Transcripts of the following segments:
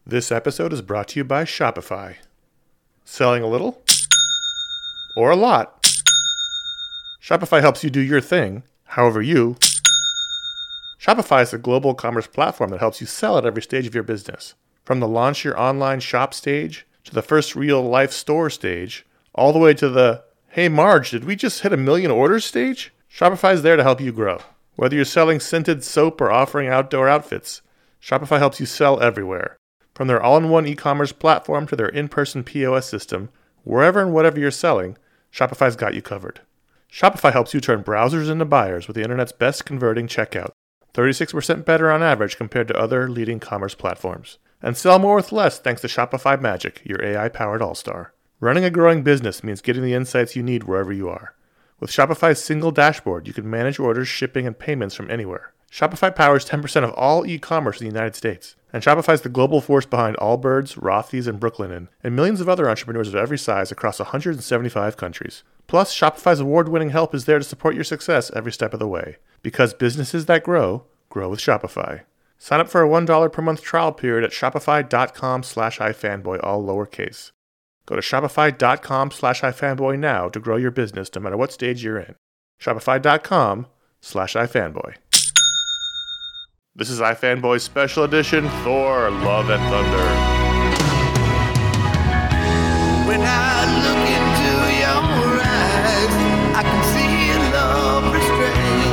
This episode is brought to you by Shopify. Selling a little or a lot? Shopify helps you do your thing, however you. Shopify is a global commerce platform that helps you sell at every stage of your business. From the launch your online shop stage, to the first real-life store stage, all the way to the, hey Marge, did we just hit 1 million orders stage? Shopify is there to help you grow. Whether you're selling scented soap or offering outdoor outfits, Shopify helps you sell everywhere. From their all-in-one e-commerce platform to their in-person POS system, wherever and whatever you're selling, Shopify's got you covered. Shopify helps you turn browsers into buyers with the internet's best converting checkout, 36% better on average compared to other leading commerce platforms. And sell more with less thanks to Shopify Magic, your AI-powered all-star. Running a growing business means getting the insights you need wherever you are. With Shopify's single dashboard, you can manage orders, shipping, and payments from anywhere. Shopify powers 10% of all e-commerce in the United States. And Shopify's the global force behind Allbirds, Rothy's, and Brooklinen, and millions of other entrepreneurs of every size across 175 countries. Plus, Shopify's award-winning help is there to support your success every step of the way. Because businesses that grow, grow with Shopify. Sign up for a $1 per month trial period at shopify.com/ifanboy, all lowercase. Go to shopify.com/ifanboy now to grow your business no matter what stage you're in. Shopify.com/ifanboy. This is iFanboy Special Edition, Thor, Love and Thunder. When I look into your eyes, I can see love restrained.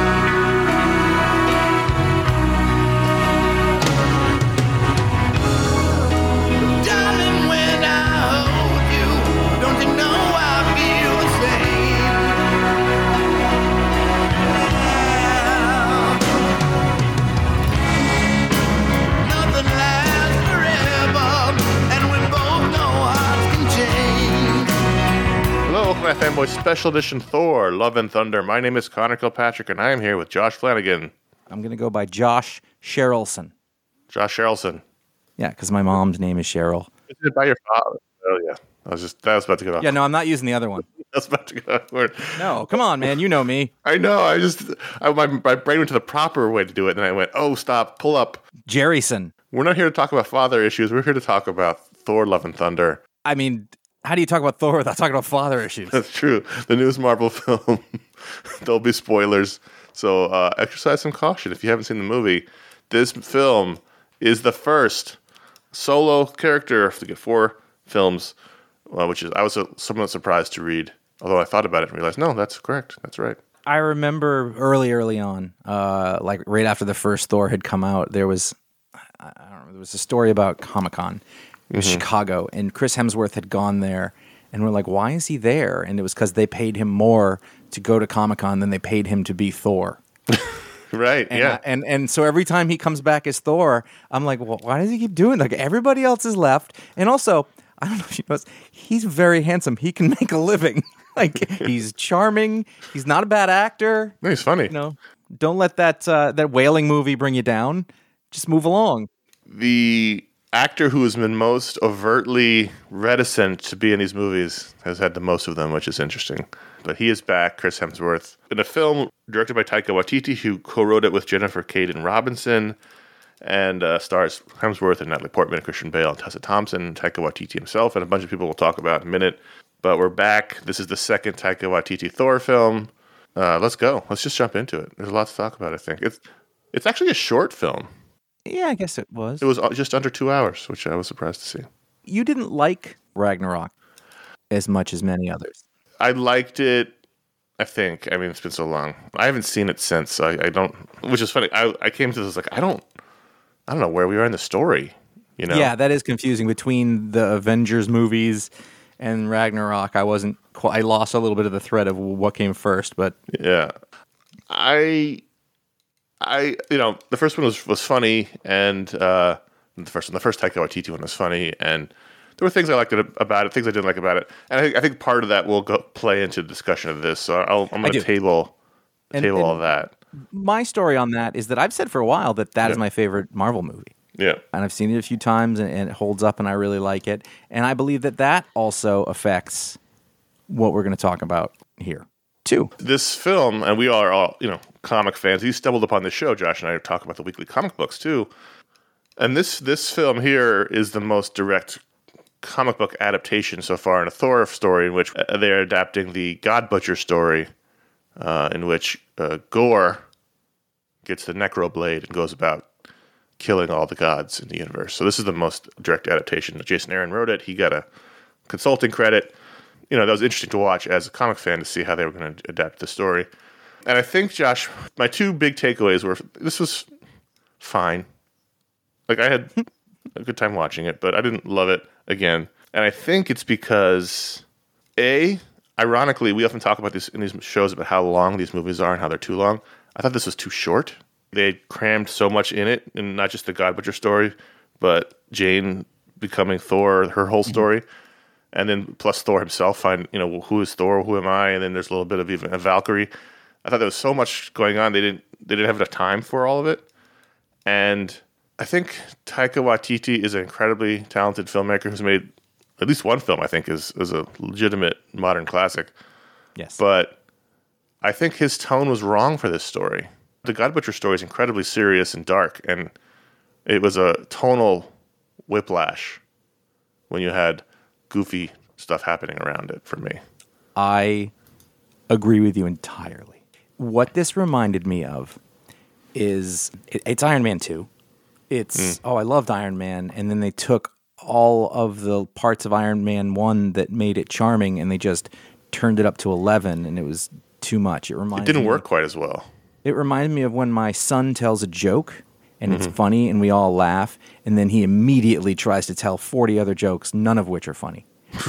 Darling, when I hold you, don't you know I feel the same? Nothing lasts forever, and we both know hearts can change. Hello, welcome to iFanboy Special Edition, Thor, Love and Thunder. My name is Connor Kilpatrick, and I am here with Josh Flanagan. I'm going to go by Josh Sherrilson. Josh Sherrilson. Yeah, because my mom's name is Cheryl. Is it by your father? Oh, yeah. That was about to get off. Yeah, no, I'm not using the other one. I was about to get off word. No, come on, man. You know me. I know. My brain went to the proper way to do it, and then I went, oh, stop, pull up. Jerryson. We're not here to talk about father issues. We're here to talk about Thor, Love and Thunder. I mean, how do you talk about Thor without talking about father issues? That's true. The newest Marvel film. There'll be spoilers. So exercise some caution if you haven't seen the movie. This film is the first solo character to get 4 films, which is I was somewhat surprised to read. Although I thought about it and realized, no, that's correct. That's right. I remember early on, like right after the first Thor had come out, there was a story about Comic-Con in Chicago, and Chris Hemsworth had gone there, and we're like, why is he there? And it was because they paid him more to go to Comic-Con than they paid him to be Thor. Right, And, yeah. And so every time he comes back as Thor, I'm like, well, why does he keep doing that? Like, everybody else is left. And also, I don't know if you know, he's very handsome. He can make a living. Like, he's charming. He's not a bad actor. No, he's funny. You know, don't let that whaling movie bring you down. Just move along. The actor who has been most overtly reticent to be in these movies has had the most of them, which is interesting. But he is back, Chris Hemsworth, in a film directed by Taika Waititi, who co-wrote it with Jennifer Caden Robinson, and stars Hemsworth and Natalie Portman, Christian Bale, and Tessa Thompson, Taika Waititi himself, and a bunch of people we'll talk about in a minute. But we're back. This is the second Taika Waititi Thor film. Let's go. Let's just jump into it. There's a lot to talk about, I think. It's actually a short film. Yeah, I guess it was. It was just under 2 hours, which I was surprised to see. You didn't like Ragnarok as much as many others. I liked it, I think. I mean, it's been so long. I haven't seen it since, so I don't... Which is funny. I came to this like, I don't know where we are in the story, you know? Yeah, that is confusing. Between the Avengers movies and Ragnarok, I lost a little bit of the thread of what came first, but... Yeah. I the first one was funny, and the first Taika Waititi one was funny, and there were things I liked about it, things I didn't like about it, and I think part of that will play into the discussion of this. So I'm going to table all of that. My story on that is that I've said for a while that is my favorite Marvel movie. Yeah, and I've seen it a few times, and it holds up, and I really like it, and I believe that also affects what we're going to talk about here too. This film, and we are all comic fans. You stumbled upon this show, Josh and I talk about the weekly comic books too. And this film here is the most direct comic book adaptation so far in a Thor story, in which they're adapting the God Butcher story, in which Gore gets the Necro Blade and goes about killing all the gods in the universe. So this is the most direct adaptation. Jason Aaron wrote it. He got a consulting credit. That was interesting to watch as a comic fan to see how they were going to adapt the story. And I think, Josh, my two big takeaways were this was fine. Like, I had a good time watching it, but I didn't love it again. And I think it's because, ironically, we often talk about this in these shows about how long these movies are and how they're too long. I thought this was too short. They crammed so much in it, and not just the God Butcher story, but Jane becoming Thor, her whole story. And then plus Thor himself, who is Thor, who am I? And then there's a little bit of even a Valkyrie. I thought there was so much going on. They didn't have enough time for all of it. And I think Taika Waititi is an incredibly talented filmmaker who's made at least one film I think is a legitimate modern classic. Yes. But I think his tone was wrong for this story. The God Butcher story is incredibly serious and dark, and it was a tonal whiplash when you had goofy stuff happening around it for me. I agree with you entirely. What this reminded me of is it's Iron Man 2. It's, I loved Iron Man, and then they took all of the parts of Iron Man 1 that made it charming, and they just turned it up to 11, and it was too much. It didn't work quite as well. It reminded me of when my son tells a joke, and it's funny, and we all laugh, and then he immediately tries to tell 40 other jokes, none of which are funny.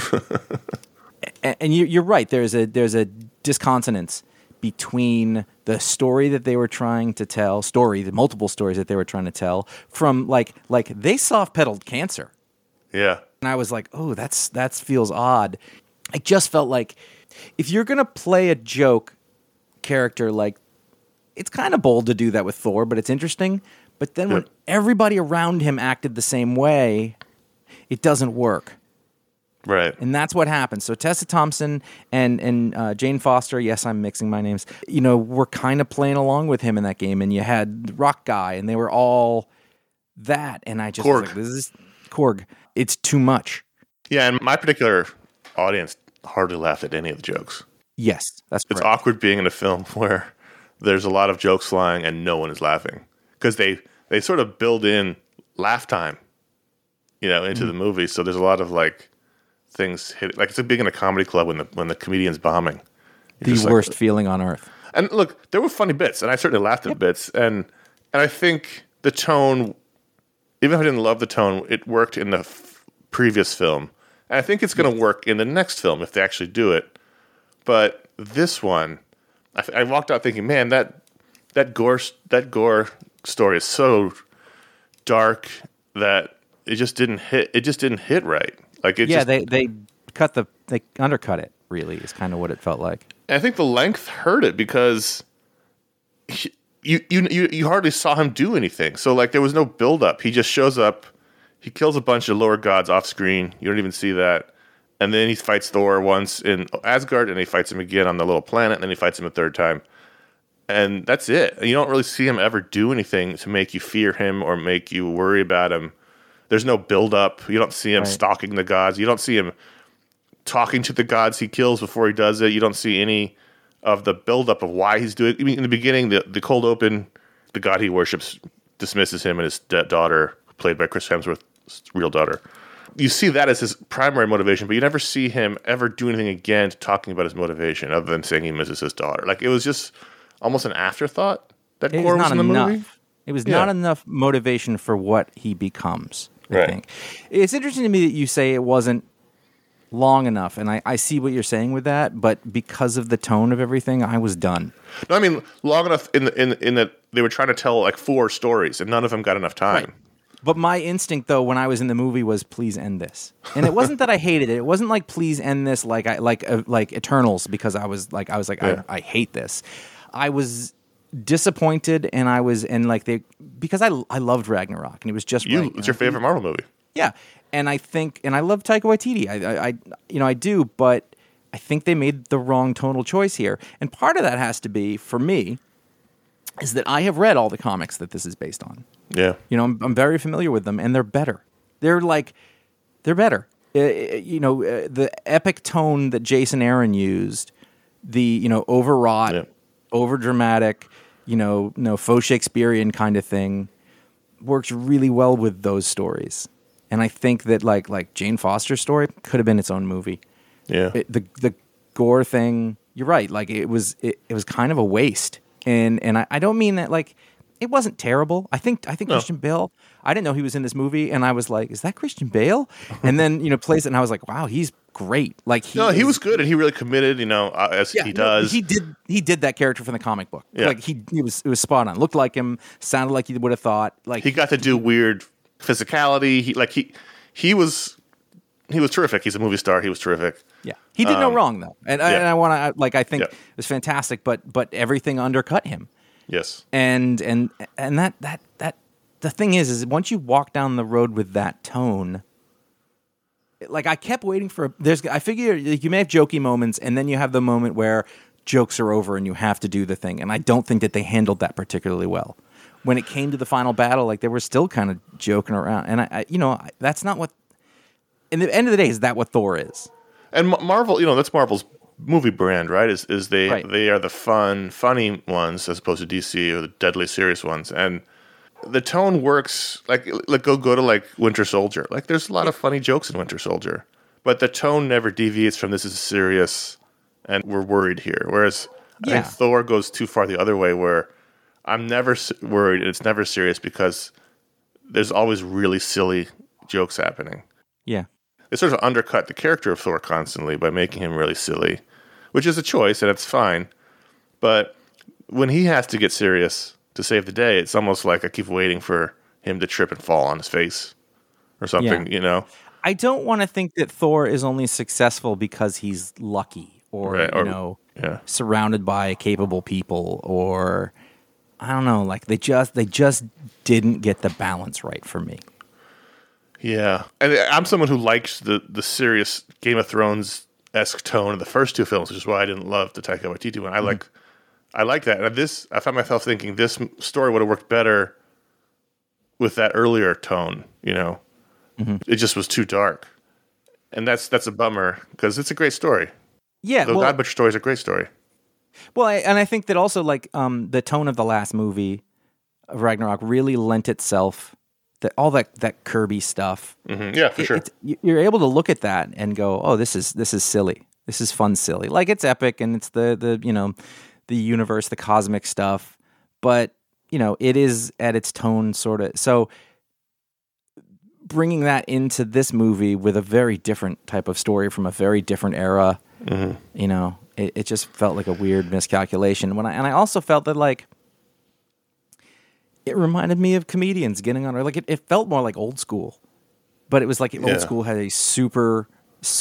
And you're right. There's a disconsonance between the story that they were trying to tell, the multiple stories that they were trying to tell, from like they soft-pedaled cancer. Yeah. And I was like, oh, that feels odd. I just felt like if you're going to play a joke character, like, it's kind of bold to do that with Thor, but it's interesting. But then when everybody around him acted the same way, it doesn't work. Right. And that's what happened. So Tessa Thompson and Jane Foster, yes, I'm mixing my names, were kind of playing along with him in that game. And you had the Rock Guy, and they were all that. And I just was like, this is Korg. It's too much. Yeah, and my particular audience hardly laughed at any of the jokes. Yes, that's correct. It's awkward being in a film where there's a lot of jokes flying and no one is laughing. Because they sort of build in laugh time, into the movie. So there's a lot of, like, things hit. Like, it's big in a comedy club when the comedian's bombing. The worst feeling on earth. And look, there were funny bits, and I certainly laughed at bits. And I think the tone, even if I didn't love the tone, it worked in the previous film. And I think it's going to work in the next film if they actually do it. But this one, I walked out thinking, man, that Gore story is so dark that it just didn't hit. It just didn't hit right. Like they undercut it. Really, is kind of what it felt like. And I think the length hurt it because you hardly saw him do anything. So, like, there was no build up. He just shows up. He kills a bunch of lower gods off screen. You don't even see that. And then he fights Thor once in Asgard, and he fights him again on the little planet, and then he fights him a third time. And that's it. You don't really see him ever do anything to make you fear him or make you worry about him. There's no build-up. You don't see him stalking the gods. You don't see him talking to the gods he kills before he does it. You don't see any of the build-up of why he's doing it. I mean, in the beginning, the cold open, the god he worships dismisses him and his daughter, played by Chris Hemsworth's real daughter. You see that as his primary motivation, but you never see him ever do anything again talking about his motivation other than saying he misses his daughter. Like, it was just almost an afterthought that Gore was in the movie. It was not enough motivation for what he becomes, I think. It's interesting to me that you say it wasn't long enough, and I see what you're saying with that, but because of the tone of everything, I was done. No, I mean, long enough in that they were trying to tell, like, 4 stories, and none of them got enough time. Right. But my instinct, though, when I was in the movie was, please end this. And it wasn't that I hated it. It wasn't like, please end this like Eternals, because I was like, I hate this. I was disappointed, and because I loved Ragnarok, and it was just right. It's your favorite Marvel movie. Yeah, and I love Taika Waititi. I do, but I think they made the wrong tonal choice here, and part of that has to be for me. is that I have read all the comics that this is based on. Yeah. I'm very familiar with them, and they're better. They're better. The epic tone that Jason Aaron used, the overwrought, overdramatic, faux Shakespearean kind of thing, works really well with those stories. And I think that like Jane Foster's story could have been its own movie. Yeah. The gore thing, you're right. Like it was kind of a waste. And I don't mean that like it wasn't terrible. I think Christian Bale, I didn't know he was in this movie, and I was like, is that Christian Bale? And then plays it, and I was like, wow, he's great. Like he was good, and he really committed. As he does. He did that character from the comic book. Yeah. Like it was spot on. Looked like him. Sounded like you would have thought. Like he got to do weird physicality. He was terrific. He's a movie star. He was terrific. Yeah, he did no wrong though, and I want to I think Yeah. it was fantastic, but everything undercut him. Yes. And that the thing is once you walk down the road with that tone, like I kept waiting for I figure you may have jokey moments, and then you have the moment where jokes are over and you have to do the thing, and I don't think that they handled that particularly well. When it came to the final battle, like they were still kind of joking around, and I that's not what. In the end of the day, is that what Thor is? And Marvel, that's Marvel's movie brand, right? Is they Right. they are the funny ones as opposed to DC or the deadly serious ones, and the tone works. Like go to like Winter Soldier. Like there's a lot of funny jokes in Winter Soldier, but the tone never deviates from this is serious, and we're worried here. Whereas I think Thor goes too far the other way, where I'm never worried and it's never serious because there's always really silly jokes happening. Yeah. They sort of undercut the character of Thor constantly by making him really silly, which is a choice, and it's fine. But when he has to get serious to save the day, it's almost like I keep waiting for him to trip and fall on his face or something, I don't want to think that Thor is only successful because he's lucky or, Right, surrounded by capable people, or I don't know, like they just didn't get the balance right for me. Yeah. And I'm someone who likes the serious Game of Thrones-esque tone of the first two films, which is why I didn't love the Taika Waititi one. I like that. And I found myself thinking this story would have worked better with that earlier tone, It just was too dark. And that's a bummer because it's a great story. Yeah. The God Butcher story is a great story. Well, I think that also like the tone of the last movie of Ragnarok really lent itself all that Kirby stuff. Mm-hmm. Yeah, for sure. You're able to look at that and go, oh, this is silly. This is fun, silly. Like it's epic and it's the universe, the cosmic stuff, but it is at its tone sort of. So bringing that into this movie with a very different type of story from a very different era, it just felt like a weird miscalculation. I also felt that like it reminded me of comedians getting on, like it felt more like Old School, but it was like Old School had a super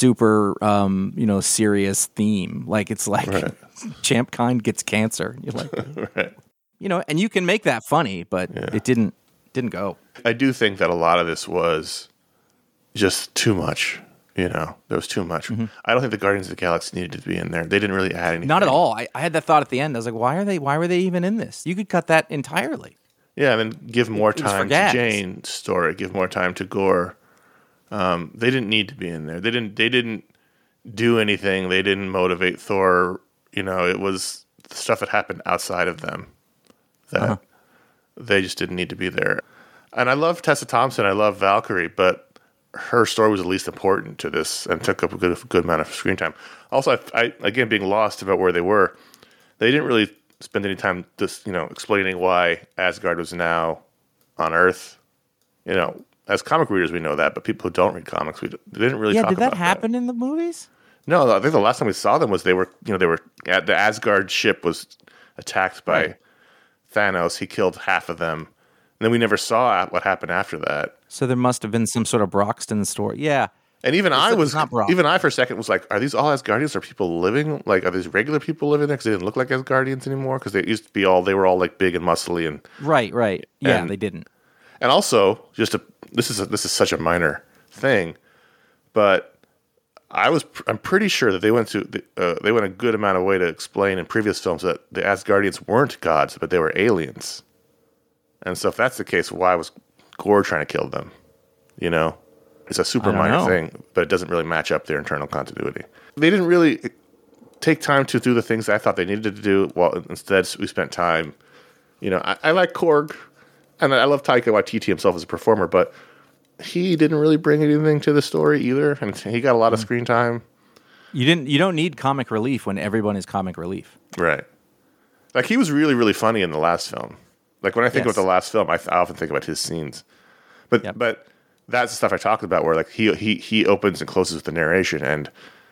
serious theme. Like it's like Champ Kind gets cancer. You're like, right. And you can make that funny, but it didn't go. I do think that a lot of this was just too much. There was too much. Mm-hmm. I don't think the Guardians of the Galaxy needed to be in there. They didn't really add anything. Not at all. I had that thought at the end. I was like, why were they even in this? You could cut that entirely. Yeah, and then give more time to Jane's story. Give more time to Gore. They didn't need to be in there. They didn't do anything. They didn't motivate Thor. It was the stuff that happened outside of them that they just didn't need to be there. And I love Tessa Thompson. I love Valkyrie, but her story was the least important to this and took up a good amount of screen time. Also, I again, being lost about where they were, they didn't really spend any time just, explaining why Asgard was now on Earth. As comic readers, we know that, but people who don't read comics, they didn't really talk about that. Yeah, did that happen in the movies? No, I think the last time we saw them was they were at the Asgard ship was attacked by Thanos. He killed half of them. And then we never saw what happened after that. So there must have been some sort of Broxton story. Yeah. And even I for a second was like, are these all Asgardians? Are people living? Like, are these regular people living there? Because they didn't look like Asgardians anymore. Because they used to be they were all like big and muscly and right. Yeah, they didn't. And also, this is such a minor thing, but I'm pretty sure that they went a good amount of way to explain in previous films that the Asgardians weren't gods, but they were aliens. And so if that's the case, why was Gore trying to kill them? You know, it's a super minor thing, but it doesn't really match up their internal continuity. They didn't really take time to do the things I thought they needed to do. Well, instead we spent time. You know, I like Korg, and I love Taika Waititi himself as a performer, but he didn't really bring anything to the story either, and he got a lot of screen time. You don't need comic relief when everyone is comic relief. Right. Like, he was really, really funny in the last film. Like, when I think about the last film, I often think about his scenes. But that's the stuff I talked about, where like he opens and closes with the narration, and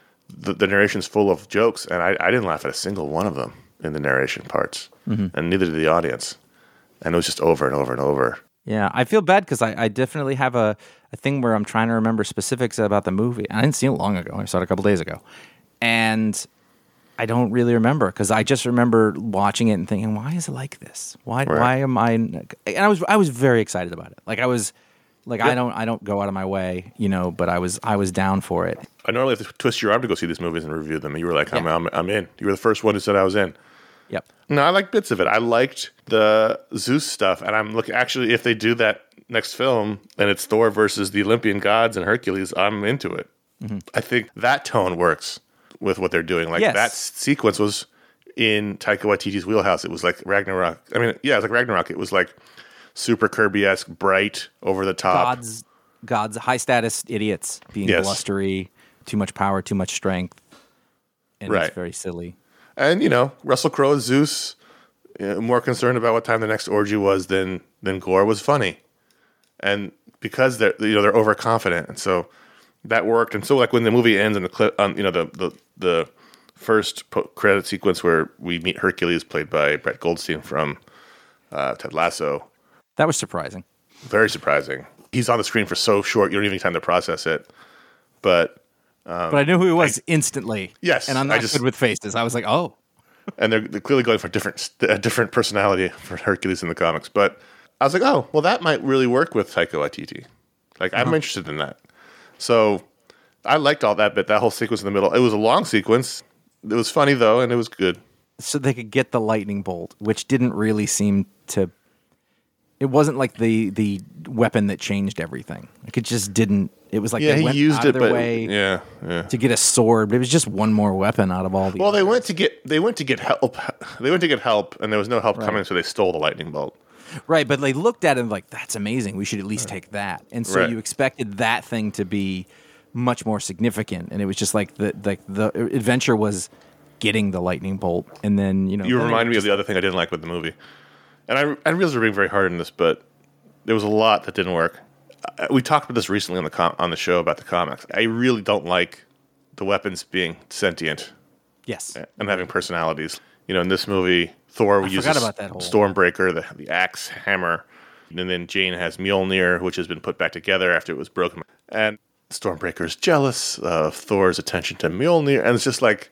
the narration's full of jokes, and I didn't laugh at a single one of them in the narration parts, and neither did the audience. And it was just over and over and over. Yeah, I feel bad because I definitely have a thing where I'm trying to remember specifics about the movie. I didn't see it long ago. I saw it a couple days ago. And I don't really remember because I just remember watching it and thinking, why is it like this? Why am I? And I was very excited about it. Like, I was like, I don't go out of my way, you know, but I was down for it. I normally have to twist your arm to go see these movies and review them. And you were like, I'm in. You were the first one who said I was in. Yep. No, I like bits of it. I liked the Zeus stuff, and I'm looking. Actually, if they do that next film and it's Thor versus the Olympian gods and Hercules, I'm into it. I think that tone works with what they're doing. Like, that sequence was in Taika Waititi's wheelhouse. It was like Ragnarok. I mean, yeah, it was like Ragnarok. It was like super Kirby-esque, bright, over the top. Gods, high status idiots being blustery, too much power, too much strength, and it's very silly. And, you know, Russell Crowe as Zeus, more concerned about what time the next orgy was than Gore was funny. And because they're overconfident, and so that worked. And so, like, when the movie ends and the clip, the first credit sequence where we meet Hercules, played by Brett Goldstein from Ted Lasso, that was surprising. Very surprising. He's on the screen for so short, you don't even have time to process it. But I knew who he was instantly. Yes, and I'm not good with faces. I was like, oh. And they're clearly going for a different personality for Hercules in the comics. But I was like, oh, well, that might really work with Taika Waititi. Like, I'm interested in that. So I liked all that bit, that whole sequence in the middle. It was a long sequence. It was funny, though, and it was good. So they could get the lightning bolt, which didn't really seem to... It wasn't like the weapon that changed everything. Like, it just didn't... It was like they went out of their way to get a sword, but it was just one more weapon out of all the. Well, they went to get help. They went to get help, and there was no help coming, so they stole the lightning bolt. Right, but they looked at it and like, that's amazing. We should at least take that. And so you expected that thing to be much more significant, and it was just like the adventure was getting the lightning bolt, and then You remind me of the other thing I didn't like with the movie, and I realize we're being very hard in this, but there was a lot that didn't work. We talked about this recently on the show about the comics. I really don't like the weapons being sentient. Yes. And having personalities. You know, in this movie, Thor uses Stormbreaker, the axe hammer, and then Jane has Mjolnir, which has been put back together after it was broken. And Stormbreaker's jealous of Thor's attention to Mjolnir, and it's just like,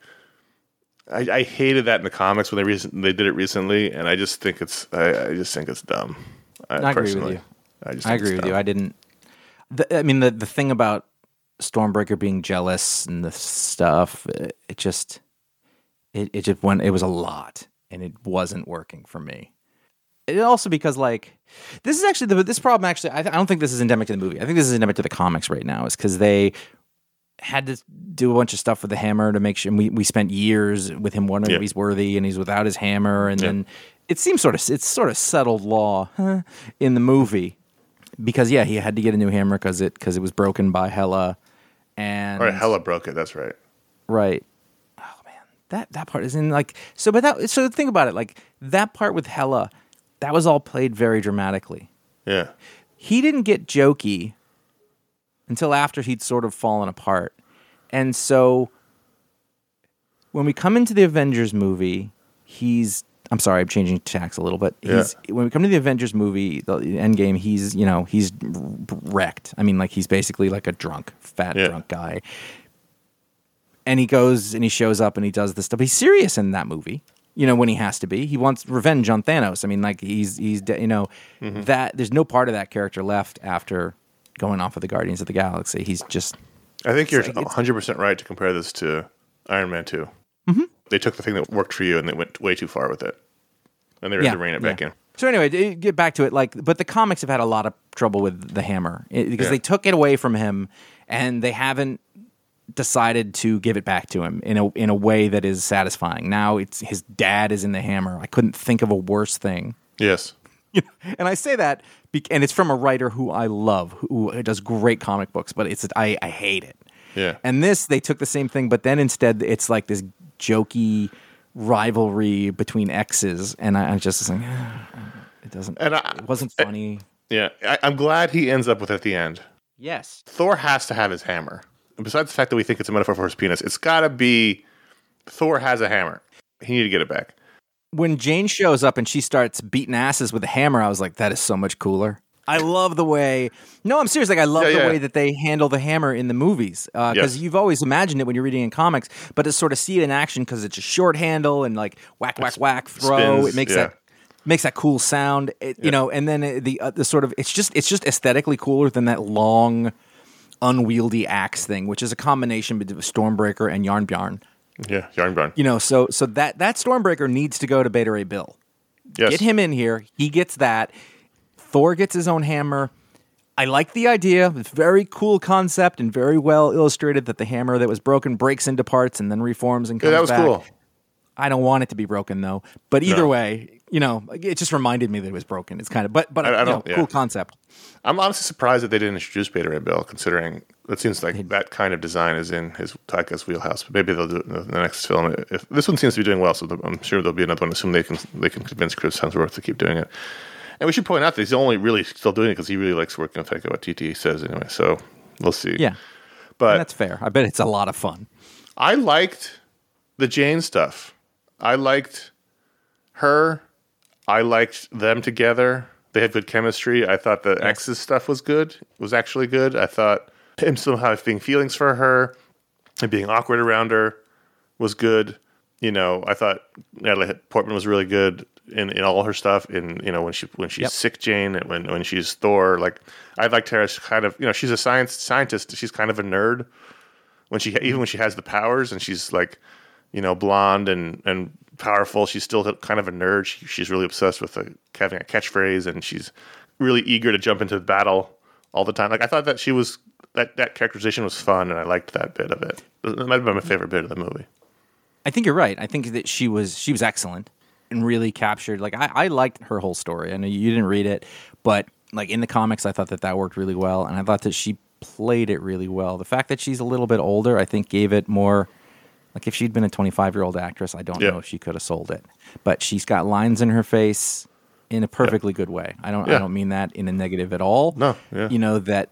I hated that in the comics when they did it recently, and I just think it's dumb. I agree with you. I agree with you. I didn't. The thing about Stormbreaker being jealous and the stuff, it just went. It was a lot, and it wasn't working for me. It also because this is actually this problem. Actually, I don't think this is endemic to the movie. I think this is endemic to the comics right now. Is because they had to do a bunch of stuff with the hammer to make sure. And we spent years with him wondering if he's worthy, and he's without his hammer, and then it seems it's sort of settled law in the movie. Because he had to get a new hammer because it was broken by Hela, and Hela broke it. That's right. Right. Oh man, that part is in so. But so think about it. That part with Hela, that was all played very dramatically. Yeah. He didn't get jokey until after he'd sort of fallen apart, and so when we come into the Avengers movie, I'm sorry, I'm changing tracks a little, but when we come to the Avengers movie, the Endgame, he's wrecked. I mean, he's basically like a drunk guy. And he goes and he shows up and he does this stuff. He's serious in that movie, when he has to be. He wants revenge on Thanos. I mean, that there's no part of that character left after going off of the Guardians of the Galaxy. He's just I think you're like it's- 100% right to compare this to Iron Man 2. Mm-hmm. They took the thing that worked for you and they went way too far with it. And they had to rein it back in. So anyway, get back to it. But the comics have had a lot of trouble with the hammer because they took it away from him, and they haven't decided to give it back to him in a way that is satisfying. Now it's his dad is in the hammer. I couldn't think of a worse thing. Yes. And I say that, and it's from a writer who I love, who does great comic books, but I hate it. Yeah. And this, they took the same thing, but then instead it's like this jokey rivalry between exes, and I just was like, it doesn't. It wasn't funny. Yeah. I'm glad he ends up with it at the end. Yes. Thor has to have his hammer. And besides the fact that we think it's a metaphor for his penis, it's got to be Thor has a hammer. He need to get it back. When Jane shows up and she starts beating asses with a hammer, I was like, that is so much cooler. I love the way... No, I'm serious. Like, I love the way that they handle the hammer in the movies. Because you've always imagined it when you're reading in comics, but to sort of see it in action because it's a short handle and like whack, whack, throw. Spins, it makes that cool sound. You know, and then the sort of... It's just aesthetically cooler than that long, unwieldy axe thing, which is a combination between Stormbreaker and Yarnbjarn. Yeah, Yarnbjarn. You know, so that Stormbreaker needs to go to Beta Ray Bill. Yes. Get him in here. He gets that. Thor gets his own hammer. I like the idea. It's a very cool concept and very well illustrated that the hammer that was broken breaks into parts and then reforms and comes back. Yeah, that was cool. I don't want it to be broken though. But either way, you know, it just reminded me that it was broken. It's kind of, but cool concept. I'm honestly surprised that they didn't introduce Beta Ray Bill, considering it seems like that kind of design is in his Taika's wheelhouse. But maybe they'll do it in the next film. If this one seems to be doing well, so I'm sure there'll be another one. Assuming they can convince Chris Hemsworth to keep doing it. And we should point out that he's only really still doing it because he really likes working with Taika Waititi, he says anyway. So we'll see. Yeah, but and that's fair. I bet it's a lot of fun. I liked the Jane stuff. I liked her. I liked them together. They had good chemistry. I thought the ex's stuff was good. It was actually good. I thought him still having feelings for her and being awkward around her was good. You know, I thought Natalie Portman was really good in all her stuff. In, you know, when she's sick Jane, and when she's Thor. Like, I liked her as kind of, you know, she's a scientist. She's kind of a nerd even when she has the powers and she's like, you know, blonde and powerful. She's still kind of a nerd. She's really obsessed with having a catchphrase, and she's really eager to jump into battle all the time. Like, I thought that she was that characterization was fun, and I liked that bit of it. It might have been my favorite bit of the movie. I think you're right. I think that she was excellent and really captured. Like, I liked her whole story. I know you didn't read it, but like in the comics, I thought that worked really well, and I thought that she played it really well. The fact that she's a little bit older, I think, gave it more. Like, if she'd been a 25-year-old actress, I don't know if she could have sold it. But she's got lines in her face in a perfectly good way. I don't mean that in a negative at all. No, yeah. You know, that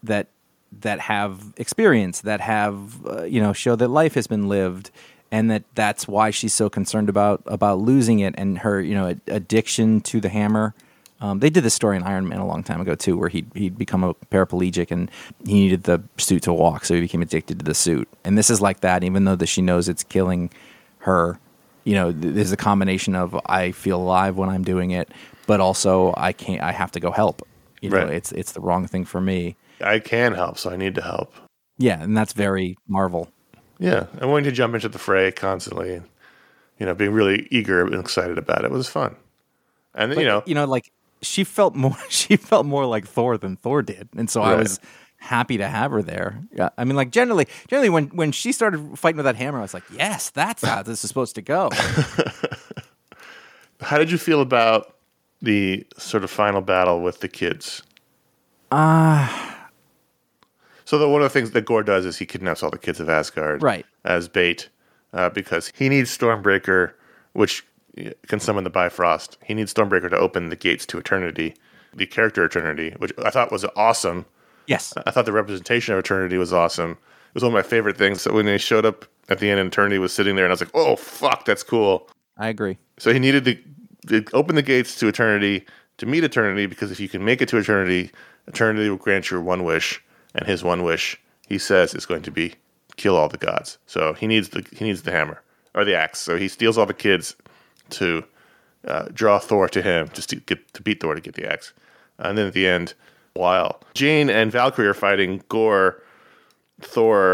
have experience, that have show that life has been lived, and that's why she's so concerned about losing it, and her, you know, addiction to the hammer. They did this story in Iron Man a long time ago too, where he'd become a paraplegic and he needed the suit to walk, so he became addicted to the suit. And this is like that, even though she knows it's killing her. You know, there's a combination of I feel alive when I'm doing it, but also I have to go help. You know, it's the wrong thing for me. I can help, so I need to help. Yeah, and that's very Marvel. Yeah, and wanting to jump into the fray constantly, and, you know, being really eager and excited about it was fun. And then, like. She felt more like Thor than Thor did, and so I was happy to have her there. Yeah, I mean, like generally, when she started fighting with that hammer, I was like, yes, that's how this is supposed to go. How did you feel about the sort of final battle with the kids? So one of the things that Gore does is he kidnaps all the kids of Asgard, as bait, because he needs Stormbreaker, which can summon the Bifrost. He needs Stormbreaker to open the gates to Eternity, the character Eternity, which I thought was awesome. Yes. I thought the representation of Eternity was awesome. It was one of my favorite things. So when they showed up at the end and Eternity was sitting there, and I was like, oh, fuck, that's cool. I agree. So he needed to open the gates to Eternity to meet Eternity, because if you can make it to Eternity, Eternity will grant your one wish, and his one wish, he says, is going to be kill all the gods. So he needs the hammer, or the axe. So he steals all the kids to draw Thor to him, just to beat Thor to get the axe. And then at the end, while Jane and Valkyrie are fighting, Gore, Thor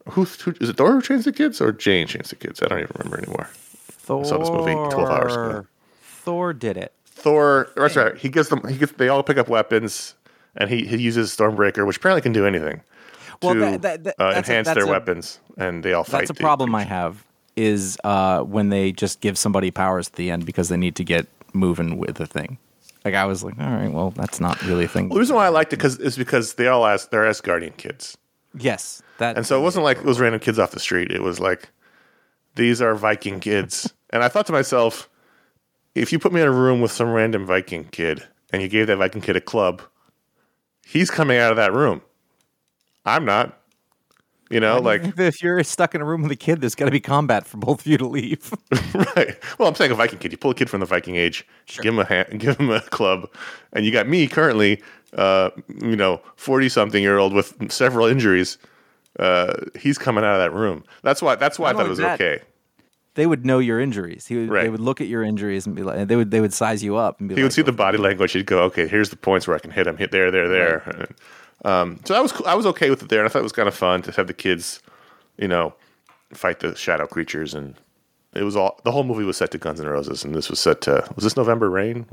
Who is it? Thor who trains the kids, or Jane trains the kids? I don't even remember anymore. Thor. I saw this movie 12 hours ago. Thor did it. Thor. That's right. He gets them. They all pick up weapons, and he uses Stormbreaker, which apparently can do anything. Well, to enhance their weapons, and they all fight. That's a problem I have. Is when they just give somebody powers at the end because they need to get moving with the thing. Like I was like, all right, well, that's not really a thing. Well, the reason why I liked it is because they're Asgardian kids. Yes, and so it wasn't like it was random kids off the street. It was like these are Viking kids, and I thought to myself, if you put me in a room with some random Viking kid and you gave that Viking kid a club, he's coming out of that room. I'm not. You know, like if you're stuck in a room with a kid, there's got to be combat for both of you to leave. Right. Well, I'm saying a Viking kid. You pull a kid from the Viking age, sure. Give him a club, and you got me currently, 40-something-year-old with several injuries. He's coming out of that room. That's why I thought it was okay. They would know your injuries. They would look at your injuries and be like, they would size you up and be. He would see the body language. He'd go, okay, here's the points where I can hit him. Hit there. Right. So I was okay with it there, and I thought it was kind of fun to have the kids, fight the shadow creatures, and it was the whole movie was set to Guns N' Roses, and this was set to this November Rain?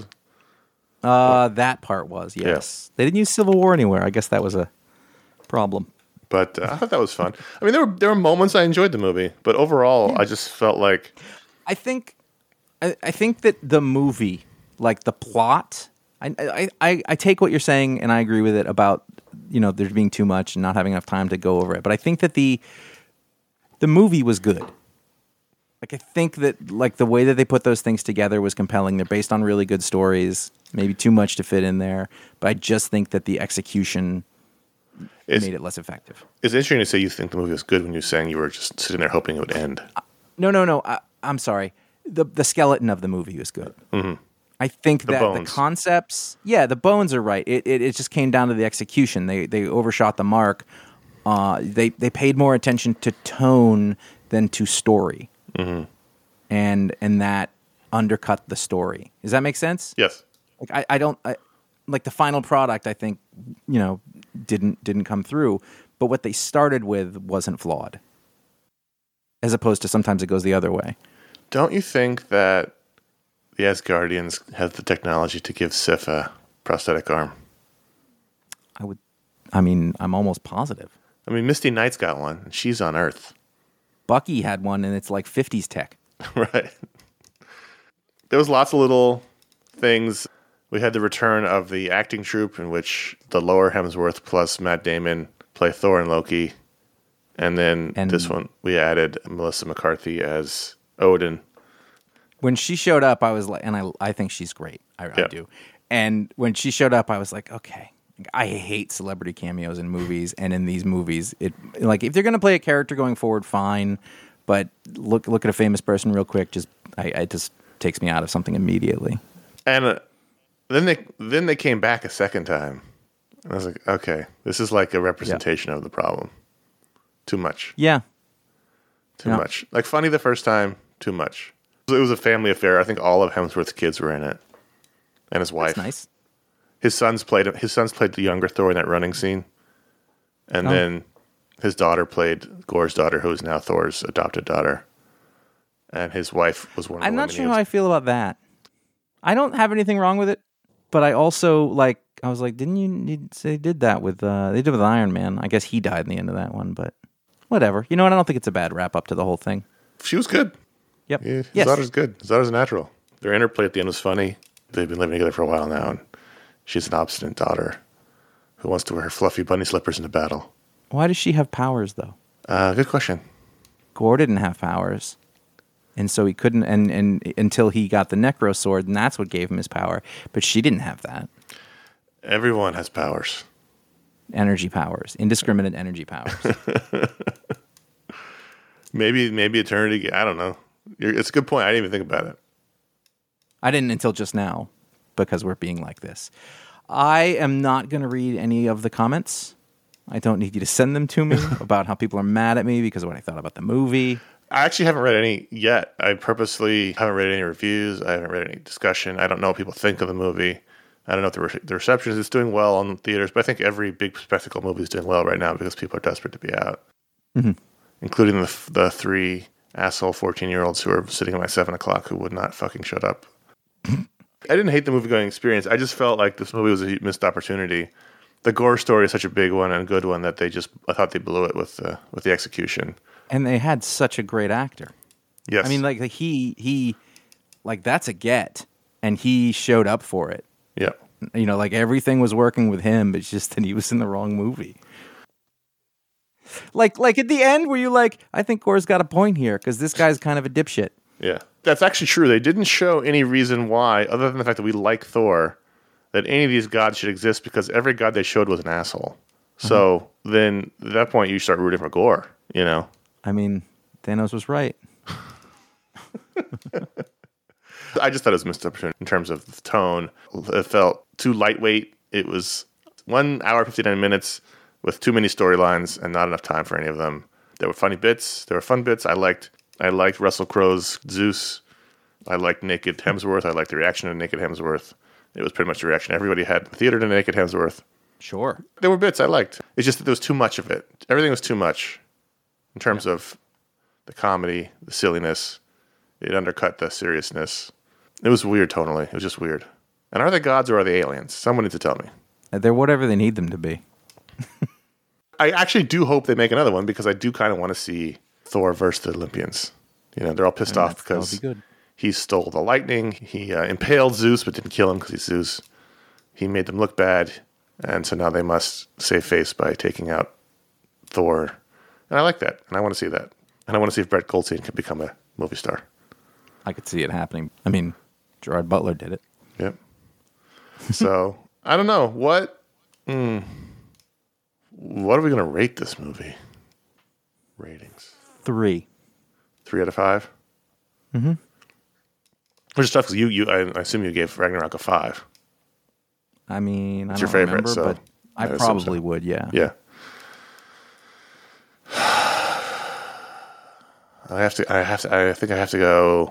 That part was, yes. Yeah. They didn't use Civil War anywhere. I guess that was a problem. But I thought that was fun. I mean, there were moments I enjoyed the movie, but overall, I just felt like I think that the movie, like the plot. I take what you're saying and I agree with it about there being too much and not having enough time to go over it. But I think that the movie was good. Like I think that like the way that they put those things together was compelling. They're based on really good stories. Maybe too much to fit in there, but I just think that the execution made it less effective. It's interesting to say you think the movie was good when you're saying you were just sitting there hoping it would end. No. I'm sorry. The skeleton of the movie was good. Mm-hmm. I think that the concepts, the bones are right. It just came down to the execution. They overshot the mark. They paid more attention to tone than to story, mm-hmm. and that undercut the story. Does that make sense? Yes. Like I don't like the final product. I think didn't come through, but what they started with wasn't flawed. As opposed to sometimes it goes the other way. Don't you think that the Asgardians have the technology to give Sif a prosthetic arm? I'm almost positive. I mean, Misty Knight's got one, and she's on Earth. Bucky had one, and it's like 50s tech. Right. There was lots of little things. We had the return of the acting troupe, in which the Lower Hemsworth plus Matt Damon play Thor and Loki. And then this one, we added Melissa McCarthy as Odin. When she showed up, I was like, and I think she's great. I do. And when she showed up, I was like, okay. I hate celebrity cameos in movies, and in these movies, if they're going to play a character going forward, fine. But look at a famous person real quick. It just takes me out of something immediately. And then they came back a second time, and I was like, okay, this is like a representation of the problem. Too much. Yeah. Too much. Like funny the first time. Too much. It was a family affair. I think all of Hemsworth's kids were in it, and his wife. That's nice. His sons played the younger Thor in that running scene, and then his daughter played Gore's daughter, who is now Thor's adopted daughter, and his wife was one of the women. I'm not sure how I feel about that. I don't have anything wrong with it, but I also I was like, didn't you say did that with they did with Iron Man? I guess he died in the end of that one, but whatever. You know what? I don't think it's a bad wrap up to the whole thing. She was good. Yep. Yeah, his daughter's good. His daughter's natural. Their interplay at the end was funny. They've been living together for a while now, and she's an obstinate daughter who wants to wear her fluffy bunny slippers into battle. Why does she have powers, though? Good question. Gore didn't have powers, and so he couldn't. And until he got the Necro Sword, and that's what gave him his power. But she didn't have that. Everyone has powers. Energy powers, indiscriminate energy powers. Maybe eternity. I don't know. It's a good point. I didn't even think about it. I didn't until just now, because we're being like this. I am not going to read any of the comments. I don't need you to send them to me about how people are mad at me because of what I thought about the movie. I actually haven't read any yet. I purposely haven't read any reviews. I haven't read any discussion. I don't know what people think of the movie. I don't know if the reception is doing well on theaters, but I think every big spectacle movie is doing well right now because people are desperate to be out. including the 3 asshole 14-year-olds who were sitting at my 7 o'clock who would not fucking shut up. I didn't hate the movie-going experience. I just felt like this movie was a missed opportunity. The gore story is such a big one and a good one that I thought they blew it with the execution. And they had such a great actor. Yes. I mean, like he like that's a get, and he showed up for it. Yeah. You know, like everything was working with him, but it's just that he was in the wrong movie. Like at the end, were you like, I think Gore's got a point here because this guy's kind of a dipshit. Yeah. That's actually true. They didn't show any reason why, other than the fact that we like Thor, that any of these gods should exist because every god they showed was an asshole. So then at that point you start rooting for Gore, you know? I mean, Thanos was right. I just thought it was missed opportunity in terms of the tone. It felt too lightweight. It was 1 hour, 59 minutes with too many storylines and not enough time for any of them. There were funny bits. There were fun bits. I liked Russell Crowe's Zeus. I liked Naked Hemsworth. I liked the reaction to Naked Hemsworth. It was pretty much the reaction everybody had in the theater to Naked Hemsworth. Sure. There were bits I liked. It's just that there was too much of it. Everything was too much in terms of the comedy, the silliness. It undercut the seriousness. It was weird tonally. It was just weird. And are they gods or are they aliens? Someone needs to tell me. They're whatever they need them to be. I actually do hope they make another one because I do kind of want to see Thor versus the Olympians. You know, they're all pissed off because be good. He stole the lightning. He impaled Zeus but didn't kill him because he's Zeus. He made them look bad. And so now they must save face by taking out Thor. And I like that. And I want to see that. And I want to see if Brett Goldstein can become a movie star. I could see it happening. I mean, Gerard Butler did it. Yep. So, I don't know. What are we going to rate this movie? Ratings. 3. 3 out of 5? Mm-hmm. Which is tough because I assume you gave Ragnarok a 5. I mean, It's I your don't favorite, remember, so but I assume probably so. would, yeah. Yeah. I think I have to go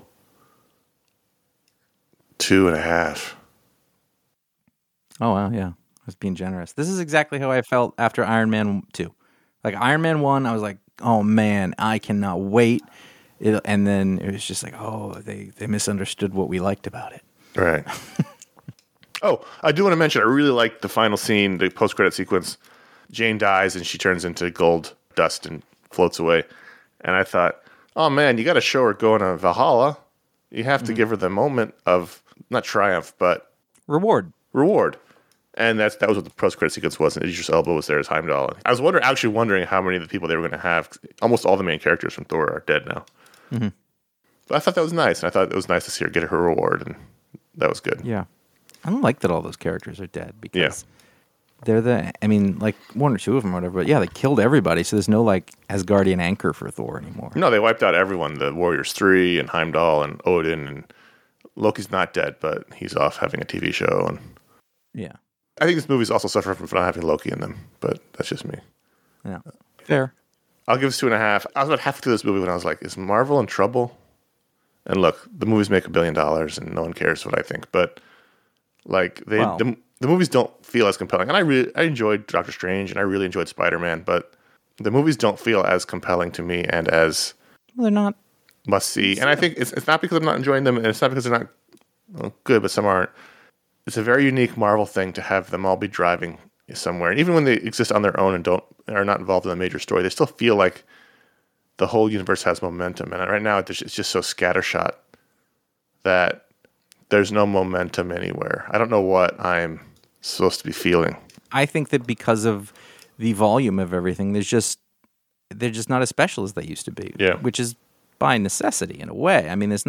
2.5. Oh, wow, yeah. I was being generous. This is exactly how I felt after Iron Man 2. Like, Iron Man 1, I was like, oh, man, I cannot wait. And then it was just like, oh, they misunderstood what we liked about it. Right. Oh, I do want to mention, I really liked the final scene, the post-credit sequence. Jane dies and she turns into gold dust and floats away. And I thought, oh, man, you got to show her going to Valhalla. You have to give her the moment of, not triumph, but Reward. And that was what the post-credit sequence was. And Idris Elba was there as Heimdall. And I was actually wondering how many of the people they were going to have. Almost all the main characters from Thor are dead now. Mm-hmm. But I thought that was nice. And I thought it was nice to see her get her reward. And that was good. Yeah. I don't like that all those characters are dead because they're like 1 or 2 of them or whatever. But yeah, they killed everybody. So there's no like Asgardian anchor for Thor anymore. No, they wiped out everyone. The Warriors 3 and Heimdall and Odin. And Loki's not dead, but he's off having a TV show. And Yeah. I think this movie's also suffering from not having Loki in them. But that's just me. Yeah. Fair. I'll give this 2.5. I was about halfway through this movie when I was like, is Marvel in trouble? And look, the movies make $1 billion and no one cares what I think. But like the movies don't feel as compelling. And I enjoyed Doctor Strange and I really enjoyed Spider-Man, but the movies don't feel as compelling to me and as They're not must see. And I think it's not because I'm not enjoying them and it's not because they're not good, but some aren't. It's a very unique Marvel thing to have them all be driving somewhere. And even when they exist on their own and are not involved in a major story, they still feel like the whole universe has momentum. And right now it's just so scattershot that there's no momentum anywhere. I don't know what I'm supposed to be feeling. I think that because of the volume of everything, they're just not as special as they used to be. Yeah. Which is by necessity in a way. I mean, there's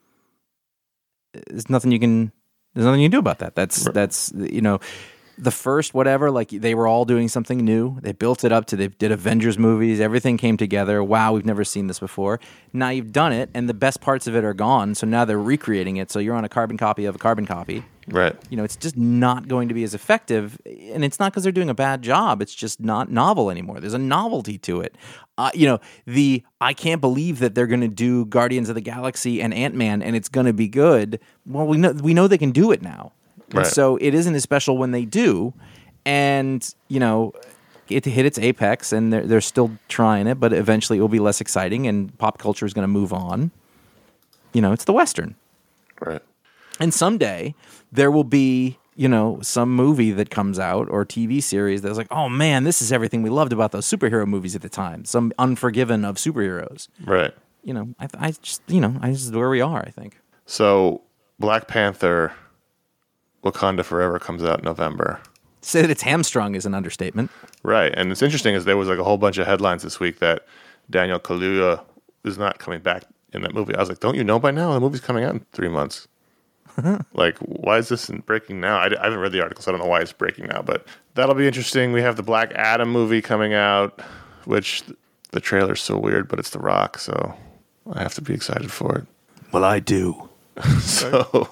nothing you can do about that. That's the first whatever, like they were all doing something new. They built it up to, they did Avengers movies. Everything came together. Wow, we've never seen this before. Now you've done it, and the best parts of it are gone. So now they're recreating it. So you're on a carbon copy of a carbon copy. Right. It's just not going to be as effective. And it's not because they're doing a bad job. It's just not novel anymore. There's a novelty to it. I can't believe that they're going to do Guardians of the Galaxy and Ant-Man and it's going to be good. Well, we know they can do it now. Right. So it isn't as special when they do. And, It hit its apex, and they're still trying it, but eventually it will be less exciting, and pop culture is going to move on. It's the Western. Right. And someday there will be, some movie that comes out or TV series that's like, oh man, this is everything we loved about those superhero movies at the time. Some Unforgiven of superheroes. Right. I just this is where we are, I think. So Black Panther, Wakanda Forever comes out in November. Say that it's hamstrung is an understatement. Right. And it's interesting is there was like a whole bunch of headlines this week that Daniel Kaluuya is not coming back in that movie. I was like, don't you know by now? The movie's coming out in 3 months. Like, why is this breaking now? I haven't read the article, so I don't know why it's breaking now. But that'll be interesting. We have the Black Adam movie coming out, which the trailer's so weird, but it's The Rock, so I have to be excited for it. Well, I do. So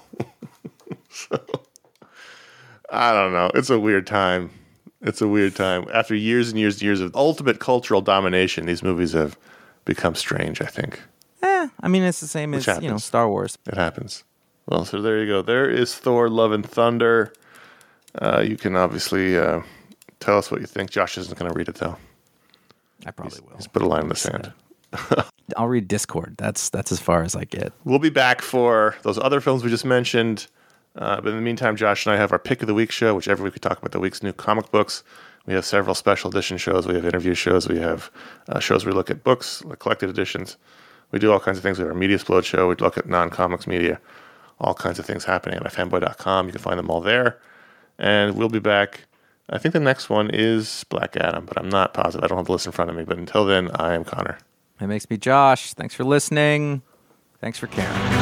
I don't know. It's a weird time. After years and years and years of ultimate cultural domination, these movies have become strange, I think. It's the same as, Star Wars. It happens. Well, so there you go. There is Thor, Love and Thunder. You can obviously tell us what you think. Josh isn't going to read it, though. I probably will. He's put a line in the sand. I'll read Discord. That's as far as I get. We'll be back for those other films we just mentioned. But in the meantime, Josh and I have our Pick of the Week show, which every week we talk about the week's new comic books. We have several special edition shows. We have interview shows. We have shows where we look at books, like collected editions. We do all kinds of things. We have our Media Explode show. We look at non-comics media. All kinds of things happening at myfanboy.com. You can find them all there. And we'll be back. I think the next one is Black Adam, but I'm not positive. I don't have the list in front of me. But until then, I am Connor. It makes me Josh. Thanks for listening. Thanks for caring.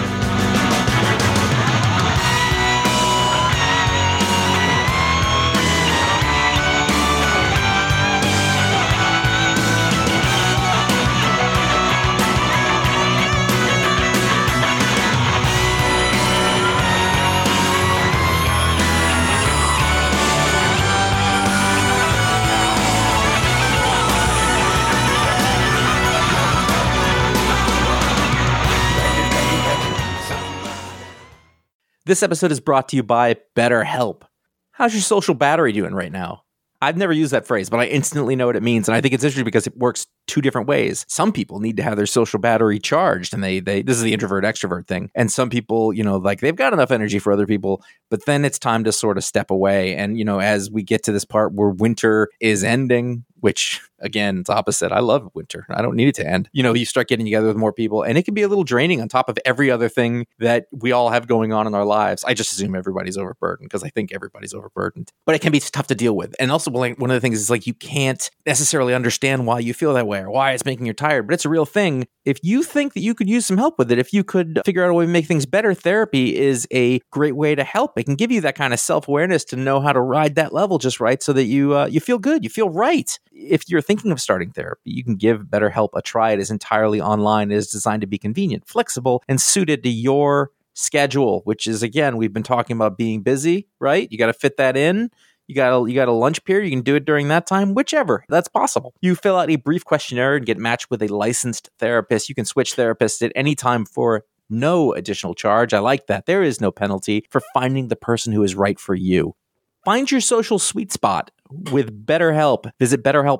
This episode is brought to you by BetterHelp. How's your social battery doing right now? I've never used that phrase, but I instantly know what it means. And I think it's interesting because it works two different ways. Some people need to have their social battery charged, and they this is the introvert extrovert thing. And some people, like they've got enough energy for other people, but then it's time to sort of step away. And, as we get to this part where winter is ending, which again, it's opposite. I love winter. I don't need it to end. You start getting together with more people, and it can be a little draining on top of every other thing that we all have going on in our lives. I just assume everybody's overburdened because I think everybody's overburdened. But it can be tough to deal with. And also, one of the things is like you can't necessarily understand why you feel that way or why it's making you tired, but it's a real thing. If you think that you could use some help with it, if you could figure out a way to make things better, therapy is a great way to help. It can give you that kind of self-awareness to know how to ride that level just right so that you feel good, you feel right. If you're thinking of starting therapy, you can give BetterHelp a try. It is entirely online. It is designed to be convenient, flexible, and suited to your schedule, which is, again, we've been talking about being busy, right? You got to fit that in. You got a lunch period. You can do it during that time, whichever. That's possible. You fill out a brief questionnaire and get matched with a licensed therapist. You can switch therapists at any time for no additional charge. I like that. There is no penalty for finding the person who is right for you. Find your social sweet spot with BetterHelp. Visit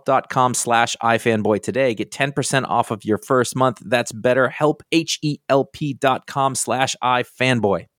BetterHelp.com/iFanboy today. Get 10% off of your first month. That's BetterHelp, HELP.com/iFanboy.